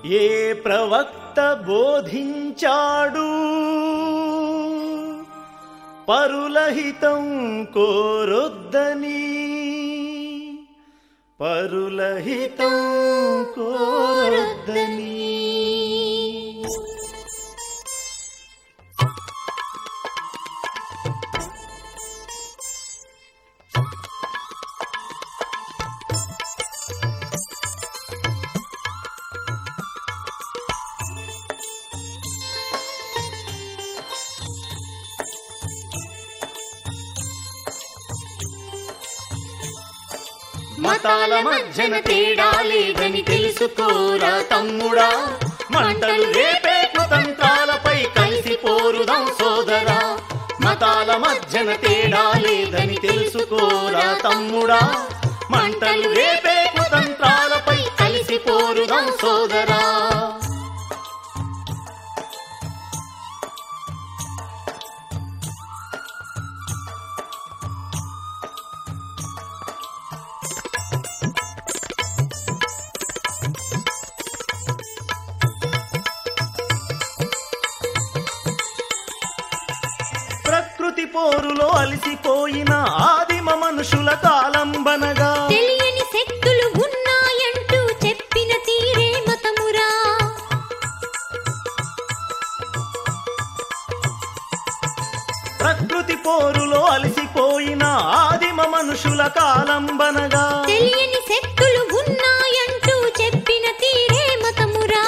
ఏ ప్రవక్త బోధించాడు పరులహితం కోరొద్దని, పరులహితం కోరొద్దని. మతాల మధ్యన తేడా లేదని తెలుసుకోరా తమ్ముడా, మంటలు రేపే కుతంత్రాలపై కలిసి పోరుదాం సోదరా. మతాల మధ్యన తేడా లేదని తెలుసుకోరా తమ్ముడా, మంటలు రేపే కుతంత్రాలపై కలిసి పోరుదాం సోదరా. ప్రకృతి పోరులో అలసిపోయిన ఆదిమ మనుషుల కాలంబనగా తెలియని శక్తులు ఉన్నాయంటూ చెప్పిన తీరే మతమురా. ప్రకృతి పోరులో అలసిపోయిన ఆదిమ మనుషుల కాలంబనగా తెలియని శక్తులు ఉన్నాయంటూ చెప్పిన తీరే మతమురా.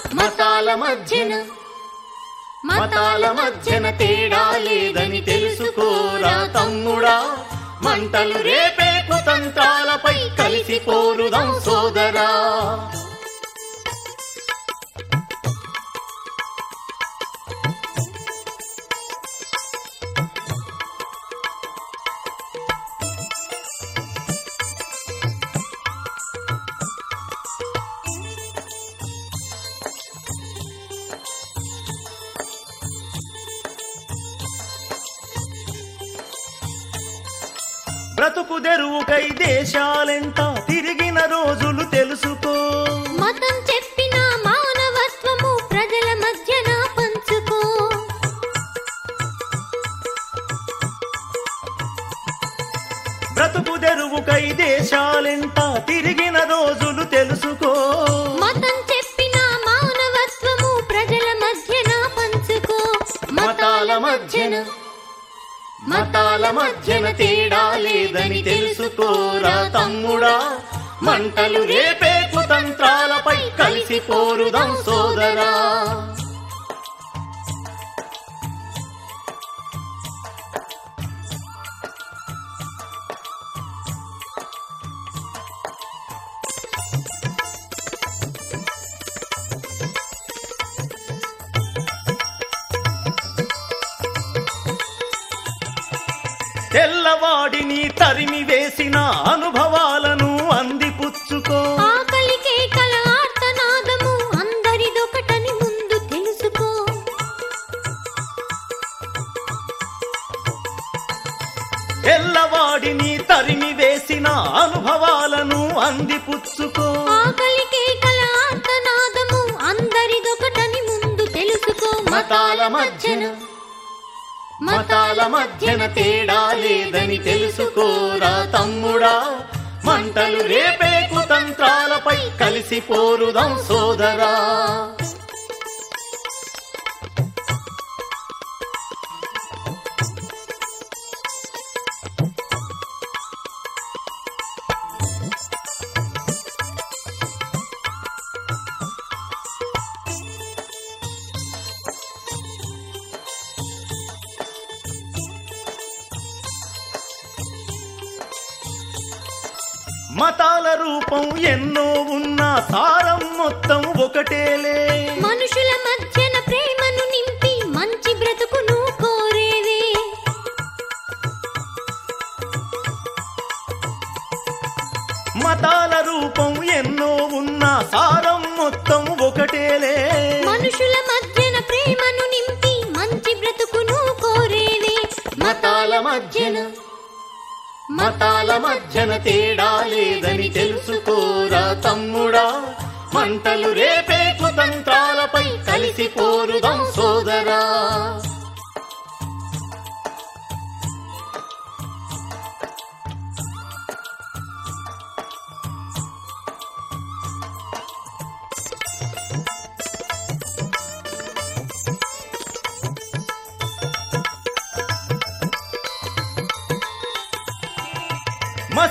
మతాల మధ్యన తేడా లేదని తెలుసుకోరా తమ్ముడా, మంటలు రేపే కుతంత్రాలపై కలిసి పోరుదాం సోదరా. బ్రతుకు తెరువుకై దేశాలెంట తిరిగిన రోజులు తెలుసుకో. మతం చెప్పిన మానవత్వము ప్రజల మధ్యన పంచుకో. బ్రతుకు తెరువుకై దేశాలెంట తిరిగిన రోజులు తెలుసుకో. మతం చెప్పిన మానవత్వము ప్రజల మధ్యన పంచుకో. మతాల మధ్యన తేడా లేదని తెలుసుకోరా తమ్ముడా, మంటలు రేపే కుతంత్రాలపై కలిసి పోరుదాం సోదరా. తెల్లవాడిని తరిమి వేసిన అనుభవాలను అందిపుచ్చుకో. ఆకలికే కల ఆర్తనాదము అందరిదొకటని ముందు తెలుసుకో. తెల్లవాడిని తరిమి వేసిన అనుభవాలను అందిపుచ్చుకో. ఆకలికే కల ఆర్తనాదము అందరిదొకటని ముందు తెలుసుకో. మతాల మధ్యన తేడా లేదని తెలుసుకోరా తమ్ముడా, మంటలు రేపే కుతంత్రాలపై కలిసి పోరుదాం సోదరా. మతాల రూపం ఎన్నో ఉన్నా సారం మొత్తం ఒకటేలే. మనుషుల మధ్యన ప్రేమను నింపి మంచి బ్రతుకును కోరేవే. మతాల రూపం ఎన్నో ఉన్నా సారం మొత్తం ఒకటేలే. మనుషుల మధ్యన ప్రేమను నింపి మంచి బ్రతుకును కోరేవే. మతాల మధ్యన తేడా లేదని తెలుసుకోరా తమ్ముడా, మంటలు రేపే కుత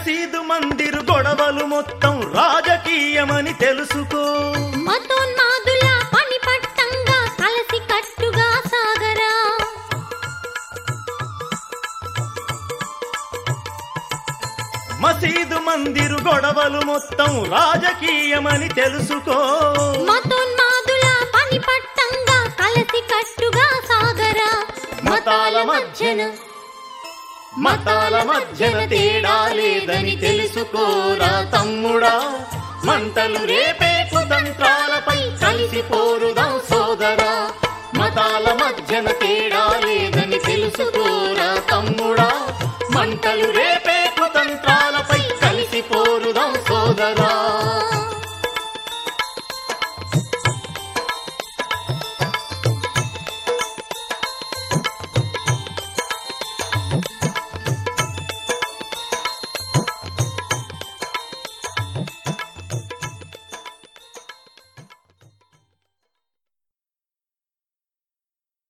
మసీదు మందిరు గొడవలు మొత్తం రాజకీయమని తెలుసుకో. మతోన్మాదుల పని పట్టంగా కలసి కట్టుగా సాగరా. మసీదు మందిరు గొడవలు మొత్తం రాజకీయమని తెలుసుకో. మతోన్మాదుల పని పట్టంగా కలసి కట్టుగా సాగరా. మతాల మధ్యన తేడా లేదని తెలుసుకోరా తమ్ముడా. మంటలు రేపే కుతంత్రాలపై కలిసి పోరుదాం సోదరా. మతాల మధ్యన తేడా లేదని తెలుసుకోరా తమ్ముడా. మంటలు రేపే